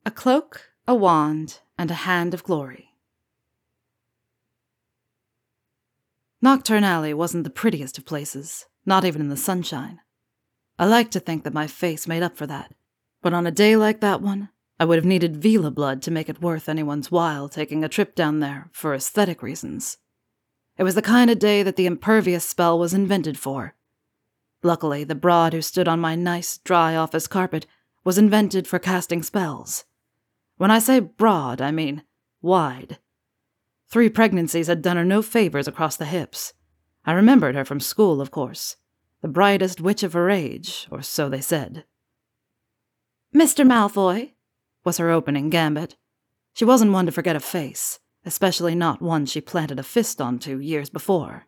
A cloak, a wand, and a hand of glory. Knockturn Alley wasn't the prettiest of places, not even in the sunshine. I like to think that my face made up for that, but on a day like that one, I would have needed Vila blood to make it worth anyone's while taking a trip down there for aesthetic reasons. It was the kind of day that the impervious spell was invented for. Luckily, the broad who stood on my nice, dry office carpet was invented for casting spells. When I say broad, I mean wide. 3 pregnancies had done her no favors across the hips. I remembered her from school, of course. The brightest witch of her age, or so they said. "Mr. Malfoy," was her opening gambit. She wasn't one to forget a face, especially not one she planted a fist onto years before.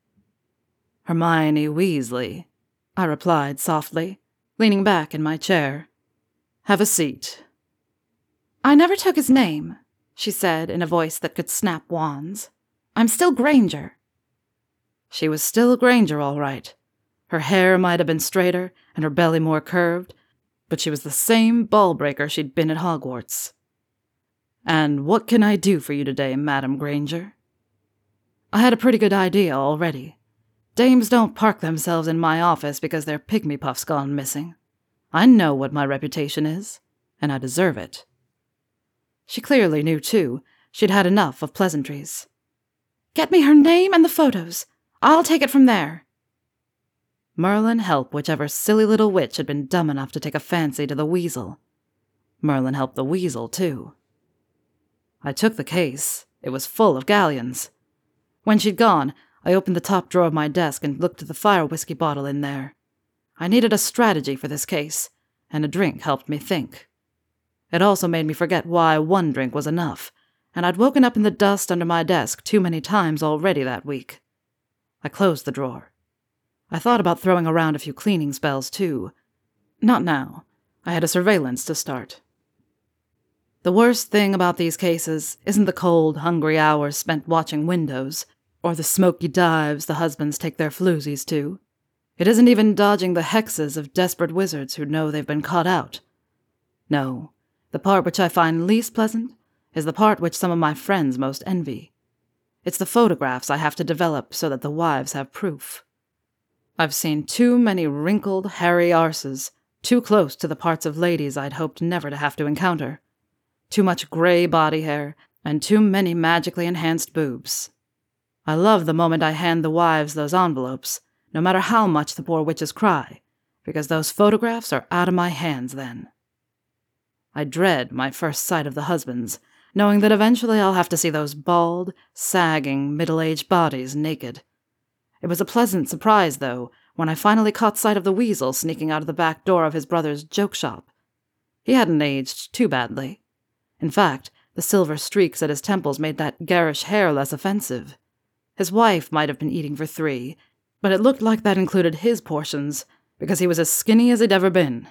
"Hermione Weasley," I replied softly, leaning back in my chair. "Have a seat." "I never took his name," she said in a voice that could snap wands. "I'm still Granger." She was still Granger, all right. Her hair might have been straighter and her belly more curved, but she was the same ball-breaker she'd been at Hogwarts. "And what can I do for you today, Madam Granger?" I had a pretty good idea already. Dames don't park themselves in my office because their pygmy puff's gone missing. I know what my reputation is, and I deserve it. She clearly knew, too. She'd had enough of pleasantries. "Get me her name and the photos. I'll take it from there." Merlin help whichever silly little witch had been dumb enough to take a fancy to the weasel. Merlin help the weasel, too. I took the case. It was full of galleons. When she'd gone, I opened the top drawer of my desk and looked at the fire whiskey bottle in there. I needed a strategy for this case, and a drink helped me think. It also made me forget why one drink was enough, and I'd woken up in the dust under my desk too many times already that week. I closed the drawer. I thought about throwing around a few cleaning spells, too. Not now. I had a surveillance to start. The worst thing about these cases isn't the cold, hungry hours spent watching windows, or the smoky dives the husbands take their floozies to. It isn't even dodging the hexes of desperate wizards who know they've been caught out. No. The part which I find least pleasant is the part which some of my friends most envy. It's the photographs I have to develop so that the wives have proof. I've seen too many wrinkled, hairy arses, too close to the parts of ladies I'd hoped never to have to encounter. Too much gray body hair, and too many magically enhanced boobs. I love the moment I hand the wives those envelopes, no matter how much the poor witches cry, because those photographs are out of my hands then. I dread my first sight of the husbands, knowing that eventually I'll have to see those bald, sagging, middle-aged bodies naked. It was a pleasant surprise, though, when I finally caught sight of the weasel sneaking out of the back door of his brother's joke shop. He hadn't aged too badly. In fact, the silver streaks at his temples made that garish hair less offensive. His wife might have been eating for 3, but it looked like that included his portions, because he was as skinny as he'd ever been.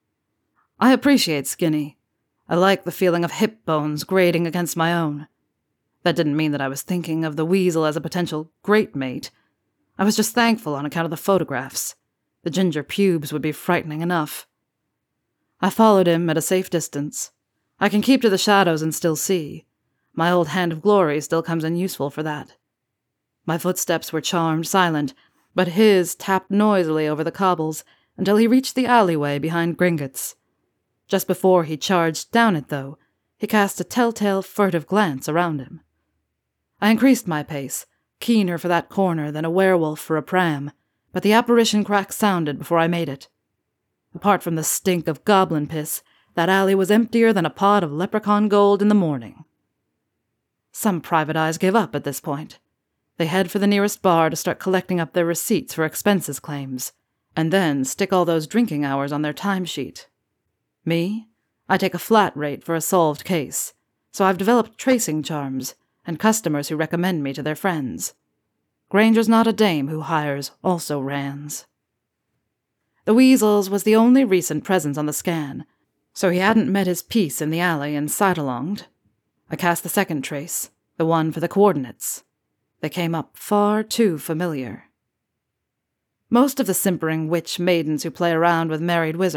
I appreciate skinny. I like the feeling of hip bones grating against my own. That didn't mean that I was thinking of the weasel as a potential great mate. I was just thankful on account of the photographs. The ginger pubes would be frightening enough. I followed him at a safe distance. I can keep to the shadows and still see. My old hand of glory still comes in useful for that. My footsteps were charmed silent, but his tapped noisily over the cobbles until he reached the alleyway behind Gringotts. Just before he charged down it, though, he cast a telltale furtive glance around him. I increased my pace, keener for that corner than a werewolf for a pram, but the apparition crack sounded before I made it. Apart from the stink of goblin piss, that alley was emptier than a pot of leprechaun gold in the morning. Some private eyes give up at this point. They head for the nearest bar to start collecting up their receipts for expenses claims, and then stick all those drinking hours on their timesheet. Me? I take a flat rate for a solved case, so I've developed tracing charms and customers who recommend me to their friends. Granger's not a dame who hires also-rans. The Weasels was the only recent presence on the scan, so he hadn't met his piece in the alley and side-alonged. I cast the second trace, the one for the coordinates. They came up far too familiar. Most of the simpering witch maidens who play around with married wizards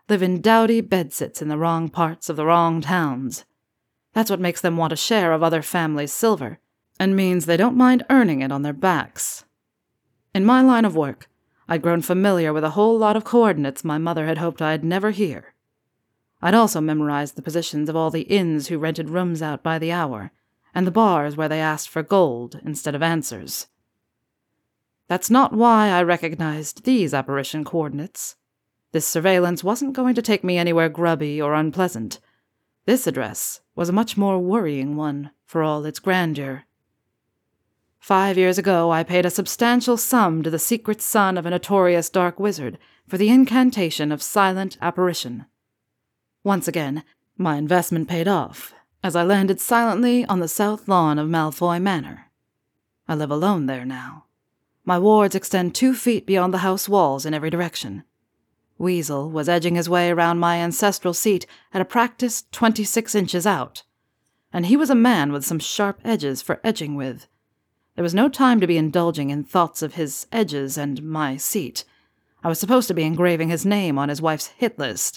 live in dowdy bedsits in the wrong parts of the wrong towns. That's what makes them want a share of other families' silver, and means they don't mind earning it on their backs. In my line of work, I'd grown familiar with a whole lot of coordinates my mother had hoped I'd never hear. I'd also memorized the positions of all the inns who rented rooms out by the hour, and the bars where they asked for gold instead of answers. That's not why I recognized these apparition coordinates. This surveillance wasn't going to take me anywhere grubby or unpleasant. This address was a much more worrying one for all its grandeur. 5 years ago, I paid a substantial sum to the secret son of a notorious dark wizard for the incantation of silent apparition. Once again, my investment paid off, as I landed silently on the south lawn of Malfoy Manor. I live alone there now. My wards extend 2 feet beyond the house walls in every direction. Weasel was edging his way around my ancestral seat at a practiced 26 inches out, and he was a man with some sharp edges for edging with. There was no time to be indulging in thoughts of his edges and my seat. I was supposed to be engraving his name on his wife's hit list.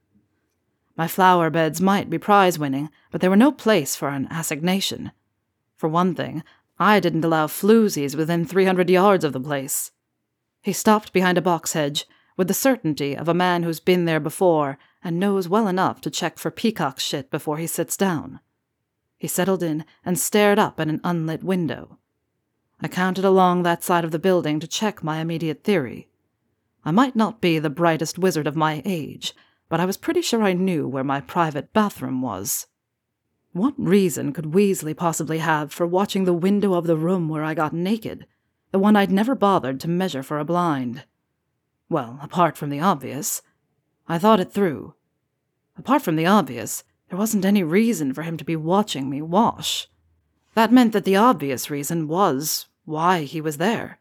My flower beds might be prize-winning, but they were no place for an assignation. For one thing, I didn't allow floozies within 300 yards of the place. He stopped behind a box hedge, with the certainty of a man who's been there before and knows well enough to check for peacock shit before he sits down. He settled in and stared up at an unlit window. I counted along that side of the building to check my immediate theory. I might not be the brightest wizard of my age, but I was pretty sure I knew where my private bathroom was. What reason could Weasley possibly have for watching the window of the room where I got naked, the one I'd never bothered to measure for a blind? Well, apart from the obvious. I thought it through. Apart from the obvious, there wasn't any reason for him to be watching me wash. That meant that the obvious reason was why he was there.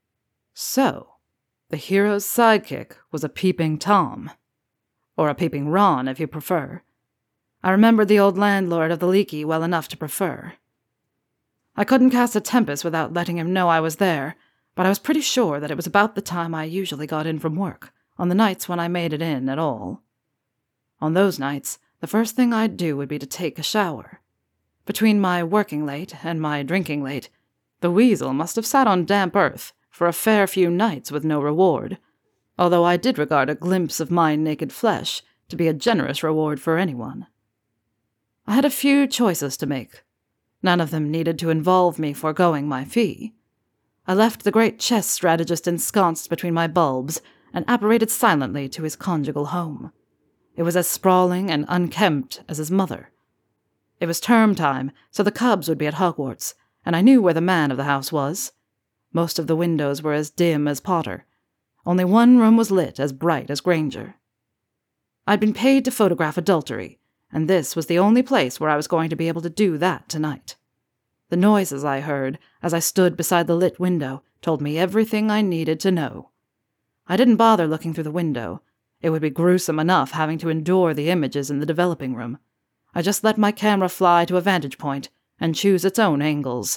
So, the hero's sidekick was a peeping Tom. Or a peeping Ron, if you prefer. I remembered the old landlord of the Leaky well enough to prefer. I couldn't cast a Tempest without letting him know I was there, but I was pretty sure that it was about the time I usually got in from work, on the nights when I made it in at all. On those nights, the first thing I'd do would be to take a shower. Between my working late and my drinking late, the Weasel must have sat on damp earth for a fair few nights with no reward, although I did regard a glimpse of my naked flesh to be a generous reward for anyone. I had a few choices to make. None of them needed to involve me foregoing my fee. I left the great chess strategist ensconced between my bulbs and apparated silently to his conjugal home. It was as sprawling and unkempt as his mother. It was term time, so the cubs would be at Hogwarts, and I knew where the man of the house was. Most of the windows were as dim as Potter. Only one room was lit as bright as Granger. I'd been paid to photograph adultery, and this was the only place where I was going to be able to do that tonight. The noises I heard as I stood beside the lit window told me everything I needed to know. I didn't bother looking through the window. It would be gruesome enough having to endure the images in the developing room. I just let my camera fly to a vantage point and choose its own angles.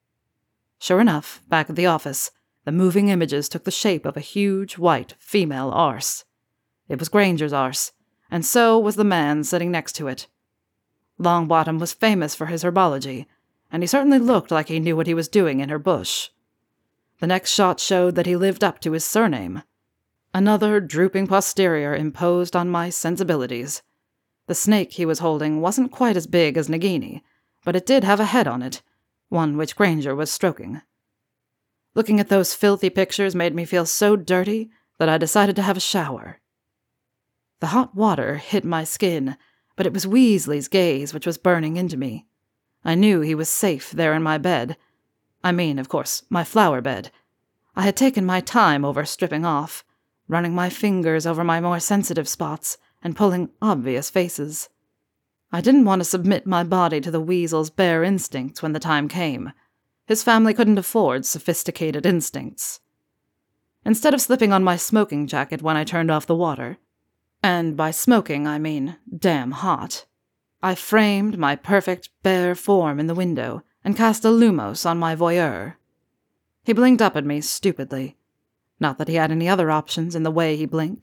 Sure enough, back at the office, the moving images took the shape of a huge, white, female arse. It was Granger's arse, and so was the man sitting next to it. Longbottom was famous for his herbology, and he certainly looked like he knew what he was doing in her bush. The next shot showed that he lived up to his surname. Another drooping posterior imposed on my sensibilities. The snake he was holding wasn't quite as big as Nagini, but it did have a head on it, one which Granger was stroking. Looking at those filthy pictures made me feel so dirty that I decided to have a shower. The hot water hit my skin, but it was Weasley's gaze which was burning into me. I knew he was safe there in my bed. I mean, of course, my flower bed. I had taken my time over stripping off, running my fingers over my more sensitive spots and pulling obvious faces. I didn't want to submit my body to the Weasel's bare instincts when the time came. His family couldn't afford sophisticated instincts. Instead of slipping on my smoking jacket when I turned off the water, and by smoking I mean damn hot, I framed my perfect bare form in the window and cast a Lumos on my voyeur. He blinked up at me stupidly. Not that he had any other options in the way he blinked.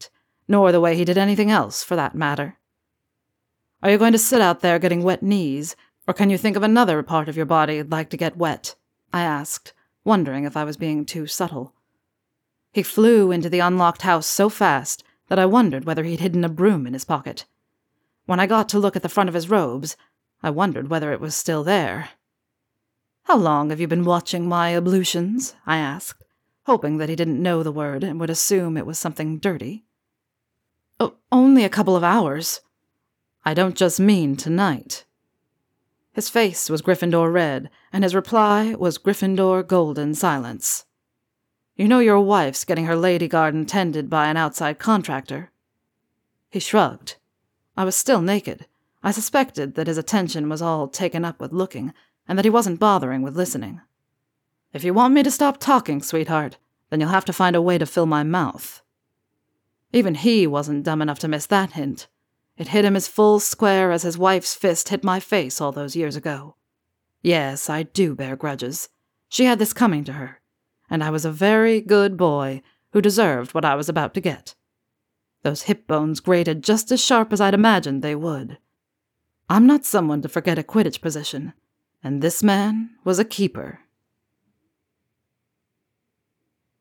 nor the way he did anything else, for that matter. Are you going to sit out there getting wet knees, or can you think of another part of your body you'd like to get wet? I asked, wondering if I was being too subtle. He flew into the unlocked house so fast that I wondered whether he'd hidden a broom in his pocket. When I got to look at the front of his robes, I wondered whether it was still there. "How long have you been watching my ablutions?" I asked, hoping that he didn't know the word and would assume it was something dirty. "Oh, only a couple of hours." "I don't just mean tonight." His face was Gryffindor red, and his reply was Gryffindor golden silence. "You know your wife's getting her lady garden tended by an outside contractor?" He shrugged. I was still naked. I suspected that his attention was all taken up with looking, and that he wasn't bothering with listening. "If you want me to stop talking, sweetheart, then you'll have to find a way to fill my mouth." Even he wasn't dumb enough to miss that hint. It hit him as full square as his wife's fist hit my face all those years ago. Yes, I do bear grudges. She had this coming to her, and I was a very good boy who deserved what I was about to get. Those hip bones grated just as sharp as I'd imagined they would. I'm not someone to forget a Quidditch position, and this man was a keeper.